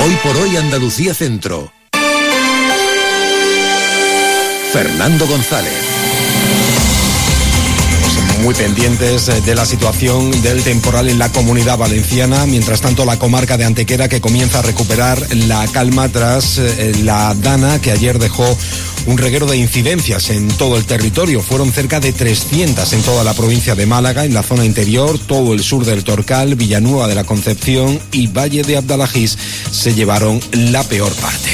Hoy por hoy Andalucía Centro. Fernando González. Muy pendientes de la situación del temporal en la Comunidad Valenciana. Mientras tanto, la comarca de Antequera, que comienza a recuperar la calma tras la dana que ayer dejó un reguero de incidencias en todo el territorio. Fueron cerca de 300 en toda la provincia de Málaga, en la zona interior, todo el sur del Torcal, Villanueva de la Concepción y Valle de Abdalajís se llevaron la peor parte.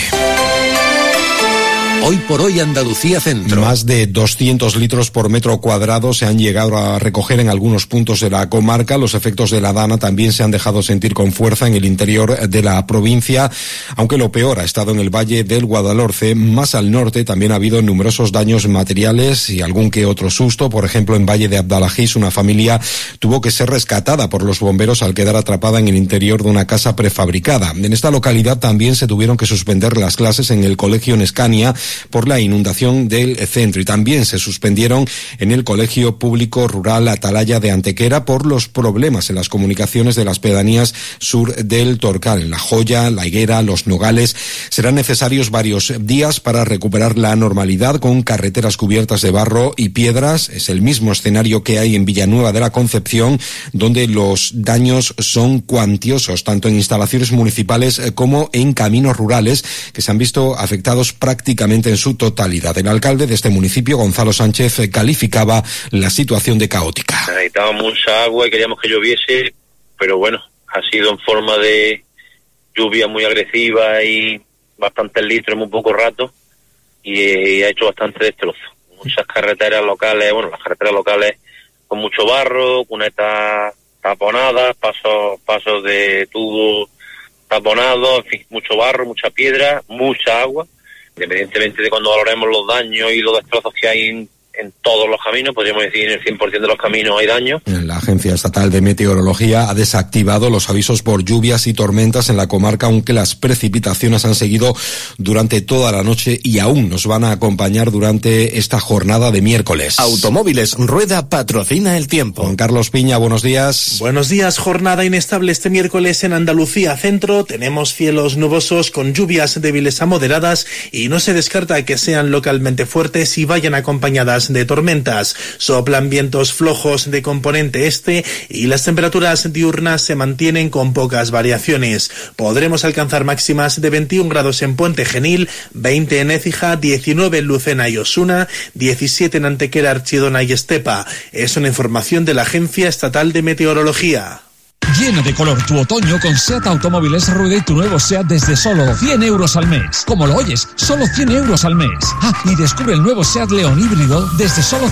Hoy por hoy Andalucía Centro. Más de 200 litros por metro cuadrado se han llegado a recoger en algunos puntos de la comarca. Los efectos de la dana también se han dejado sentir con fuerza en el interior de la provincia, aunque lo peor ha estado en el Valle del Guadalhorce. Más al norte también ha habido numerosos daños materiales y algún que otro susto. Por ejemplo, en Valle de Abdalajís, una familia tuvo que ser rescatada por los bomberos al quedar atrapada en el interior de una casa prefabricada. En esta localidad también se tuvieron que suspender las clases en el colegio en Escania por la inundación del centro, y también se suspendieron en el Colegio Público Rural Atalaya de Antequera por los problemas en las comunicaciones de las pedanías sur del Torcal. En La Joya, La Higuera, Los Nogales serán necesarios varios días para recuperar la normalidad, con carreteras cubiertas de barro y piedras. Es el mismo escenario que hay en Villanueva de la Concepción, donde los daños son cuantiosos, tanto en instalaciones municipales como en caminos rurales, que se han visto afectados prácticamente en su totalidad. El alcalde de este municipio, Gonzalo Sánchez, calificaba la situación de caótica. Necesitábamos mucha agua y queríamos que lloviese, pero bueno, ha sido en forma de lluvia muy agresiva y bastantes litros en muy poco rato, y ha hecho bastante destrozo. Muchas carreteras locales, las carreteras locales con mucho barro, cunetas taponadas, pasos de tubo taponados, en fin, mucho barro, mucha piedra, mucha agua. Independientemente de cuando valoremos los daños y los destrozos que hay en todos los caminos, podríamos decir en el 100% de los caminos hay daños. La Agencia Estatal de Meteorología ha desactivado los avisos por lluvias y tormentas en la comarca, aunque las precipitaciones han seguido durante toda la noche y aún nos van a acompañar durante esta jornada de miércoles. Automóviles Rueda patrocina el tiempo. Juan Carlos Piña, buenos días. Buenos días. Jornada inestable este miércoles en Andalucía Centro. Tenemos cielos nubosos con lluvias débiles a moderadas y no se descarta que sean localmente fuertes y vayan acompañadas de tormentas. Soplan vientos flojos de componente este y las temperaturas diurnas se mantienen con pocas variaciones. Podremos alcanzar máximas de 21 grados en Puente Genil, 20 en Écija, 19 en Lucena y Osuna, 17 en Antequera, Archidona y Estepa. Es una información de la Agencia Estatal de Meteorología. Llena de color tu otoño con SEAT Automóviles Rueda y tu nuevo SEAT desde solo 100 euros al mes. Como lo oyes, solo 100 euros al mes. Y descubre el nuevo SEAT León híbrido desde solo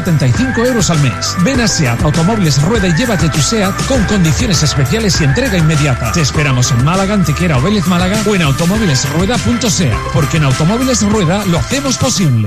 175 euros al mes. Ven a SEAT Automóviles Rueda y llévate tu SEAT con condiciones especiales y entrega inmediata. Te esperamos en Málaga, Antequera o Vélez Málaga o en automóvilesrueda.seat, porque en Automóviles Rueda lo hacemos posible.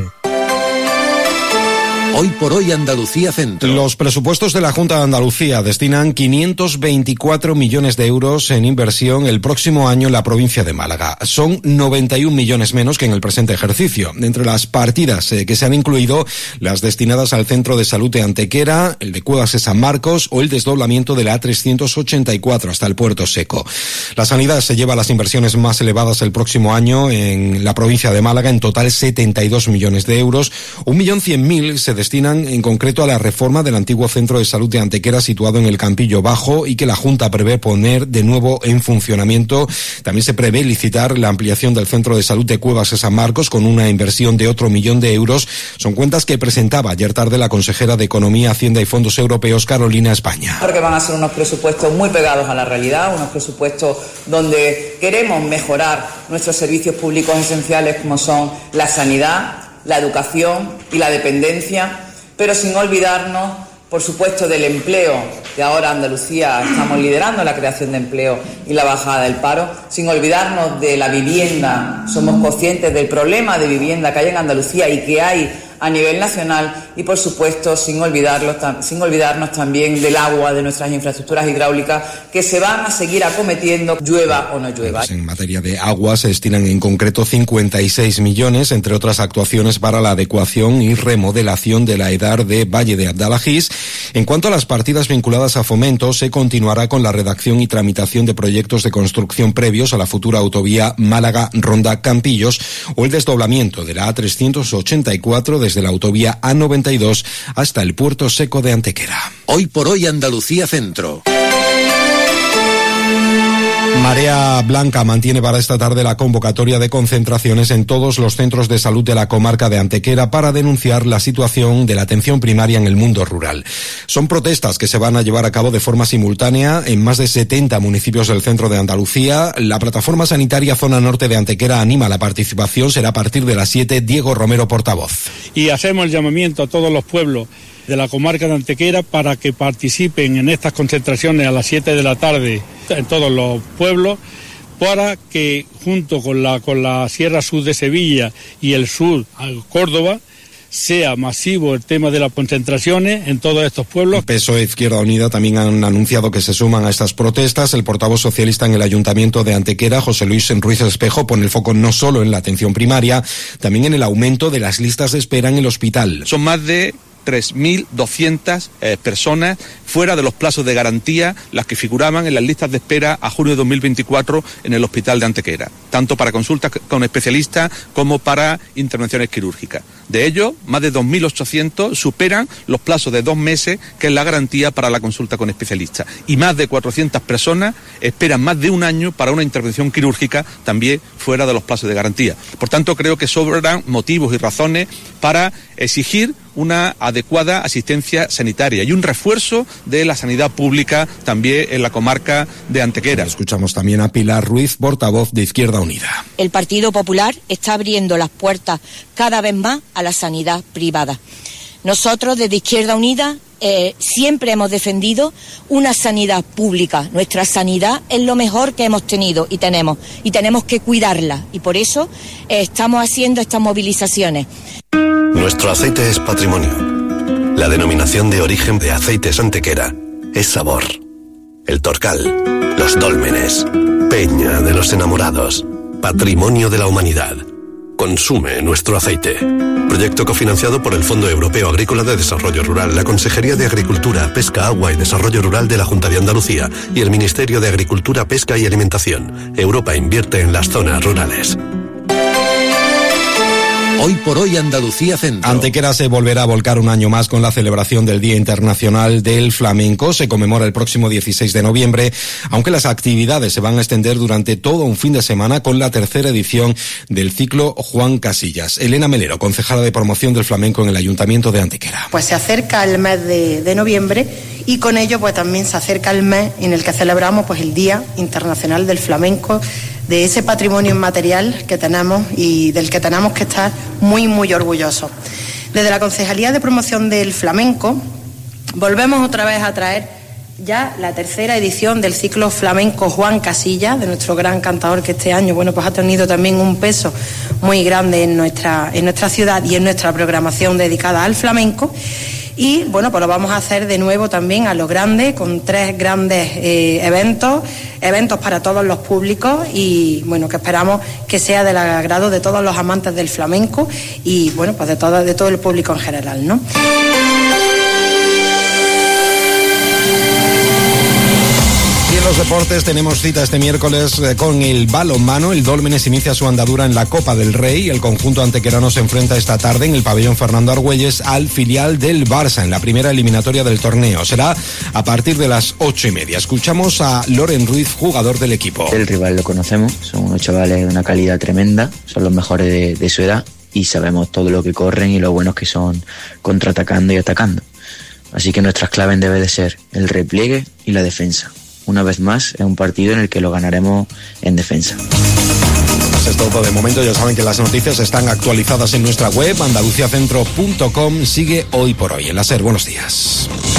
Hoy por hoy Andalucía Centro. Los presupuestos de la Junta de Andalucía destinan 524 millones de euros en inversión el próximo año en la provincia de Málaga. Son 91 millones menos que en el presente ejercicio. Entre las partidas que se han incluido, las destinadas al Centro de Salud de Antequera, el de Cuevas de San Marcos o el desdoblamiento de la A384 hasta el Puerto Seco. La Sanidad se lleva las inversiones más elevadas el próximo año en la provincia de Málaga, en total 72 millones de euros. 1.100.000 se destinan en concreto a la reforma del antiguo Centro de Salud de Antequera, situado en el Campillo Bajo, y que la Junta prevé poner de nuevo en funcionamiento. También se prevé licitar la ampliación del Centro de Salud de Cuevas de San Marcos con una inversión de otro 1 millón de euros. Son cuentas que presentaba ayer tarde la consejera de Economía, Hacienda y Fondos Europeos, Carolina España. Porque van a ser unos presupuestos muy pegados a la realidad, unos presupuestos donde queremos mejorar nuestros servicios públicos esenciales como son la sanidad, la educación y la dependencia, pero sin olvidarnos, por supuesto, del empleo, que ahora Andalucía estamos liderando la creación de empleo y la bajada del paro, sin olvidarnos de la vivienda. Somos conscientes del problema de vivienda que hay en Andalucía y que hay a nivel nacional y, por supuesto, sin olvidarnos también del agua, de nuestras infraestructuras hidráulicas que se van a seguir acometiendo, llueva o no llueva. Pues en materia de agua se destinan en concreto 56 millones, entre otras actuaciones para la adecuación y remodelación de la EDAR de Valle de Abdalajís. En cuanto a las partidas vinculadas a Fomento, se continuará con la redacción y tramitación de proyectos de construcción previos a la futura autovía Málaga-Ronda-Campillos o el desdoblamiento de la A384 desde la autovía A92 hasta el Puerto Seco de Antequera. Hoy por hoy Andalucía Centro. Marea Blanca mantiene para esta tarde la convocatoria de concentraciones en todos los centros de salud de la comarca de Antequera para denunciar la situación de la atención primaria en el mundo rural. Son protestas que se van a llevar a cabo de forma simultánea en más de 70 municipios del centro de Andalucía. La plataforma sanitaria Zona Norte de Antequera anima la participación. Será a partir de las 7. Diego Romero, portavoz. Y hacemos el llamamiento a todos los pueblos de la comarca de Antequera para que participen en estas concentraciones a las 7 de la tarde en todos los pueblos, para que junto con la Sierra Sur de Sevilla y el sur a Córdoba sea masivo el tema de las concentraciones en todos estos pueblos. PSOE e Izquierda Unida también han anunciado que se suman a estas protestas. El portavoz socialista en el Ayuntamiento de Antequera, José Luis Ruiz Espejo, pone el foco no solo en la atención primaria, también en el aumento de las listas de espera en el hospital. Son más de 3.200 personas fuera de los plazos de garantía, las que figuraban en las listas de espera a junio de 2024 en el hospital de Antequera, tanto para consultas con especialistas como para intervenciones quirúrgicas. De ellos, más de 2.800 superan los plazos de 2 meses, que es la garantía para la consulta con especialistas, y más de 400 personas esperan más de un año para una intervención quirúrgica, también fuera de los plazos de garantía. Por tanto, creo que sobran motivos y razones para exigir una adecuada asistencia sanitaria y un refuerzo de la sanidad pública también en la comarca de Antequera. Escuchamos también a Pilar Ruiz, portavoz de Izquierda Unida. El Partido Popular está abriendo las puertas cada vez más a la sanidad privada. Nosotros desde Izquierda Unida siempre hemos defendido una sanidad pública. Nuestra sanidad es lo mejor que hemos tenido y tenemos que cuidarla, y por eso estamos haciendo estas movilizaciones. Nuestro aceite es patrimonio. La denominación de origen de Aceites Antequera es sabor. El Torcal, los dólmenes, Peña de los enamorados, patrimonio de la humanidad. Consume nuestro aceite. Proyecto cofinanciado por el Fondo Europeo Agrícola de Desarrollo Rural, la Consejería de Agricultura, Pesca, Agua y Desarrollo Rural de la Junta de Andalucía y el Ministerio de Agricultura, Pesca y Alimentación. Europa invierte en las zonas rurales. Hoy por hoy Andalucía Centro. Antequera se volverá a volcar un año más con la celebración del Día Internacional del Flamenco. Se conmemora el próximo 16 de noviembre, aunque las actividades se van a extender durante todo un fin de semana con la 3ª edición del ciclo Juan Casillas. Elena Melero, concejala de promoción del flamenco en el Ayuntamiento de Antequera. Pues se acerca el mes de noviembre y con ello pues también se acerca el mes en el que celebramos pues el Día Internacional del Flamenco, de ese patrimonio inmaterial que tenemos y del que tenemos que estar muy, muy orgullosos. Desde la Concejalía de Promoción del Flamenco volvemos otra vez a traer ya la 3ª edición del ciclo flamenco Juan Casillas, de nuestro gran cantador, que este año pues ha tenido también un peso muy grande en nuestra ciudad y en nuestra programación dedicada al flamenco. Y bueno, pues lo vamos a hacer de nuevo también a lo grande, con 3 grandes eventos para todos los públicos, y bueno, que esperamos que sea del agrado de todos los amantes del flamenco y bueno, pues de todo el público en general, ¿no? Y en los deportes tenemos cita este miércoles con el balonmano. El Dólmenes inicia su andadura en la Copa del Rey. El conjunto antequerano se enfrenta esta tarde en el pabellón Fernando Argüelles al filial del Barça en la primera eliminatoria del torneo. Será a partir de las 8:30. Escuchamos a Loren Ruiz, jugador del equipo. El rival lo conocemos, son unos chavales de una calidad tremenda, son los mejores de su edad y sabemos todo lo que corren y lo buenos que son contraatacando y atacando. Así que nuestras claves deben de ser el repliegue y la defensa. Una vez más, es un partido en el que lo ganaremos en defensa. Pues es todo de momento. Ya saben que las noticias están actualizadas en nuestra web, andaluciacentro.com. Sigue Hoy por Hoy en la SER. Buenos días.